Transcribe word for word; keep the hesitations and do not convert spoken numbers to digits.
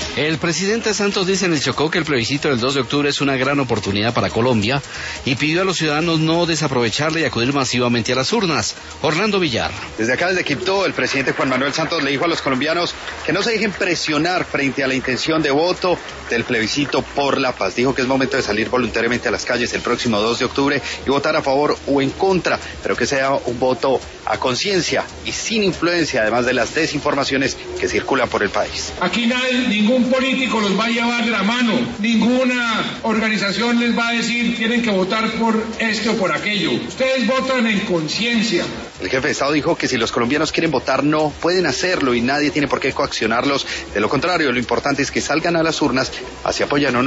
El presidente Santos dice en el Chocó que el plebiscito del dos de octubre es una gran oportunidad para Colombia y pidió a los ciudadanos no desaprovecharla y acudir masivamente a las urnas. Orlando Villar. Desde acá, desde Quibdó, el presidente Juan Manuel Santos le dijo a los colombianos que no se dejen presionar frente a la intención de voto del plebiscito por la paz. Dijo que es momento de salir voluntariamente a las calles el próximo dos de octubre y votar a favor o en contra, pero que sea un voto a conciencia y sin influencia, además de las desinformaciones que circulan por el país. Aquí nadie, ningún político los va a llevar de la mano, ninguna organización les va a decir tienen que votar por esto o por aquello. Ustedes votan en conciencia. El jefe de Estado dijo que si los colombianos quieren votar no, pueden hacerlo y nadie tiene por qué coaccionarlos. De lo contrario, lo importante es que salgan a las urnas, así apoyan o no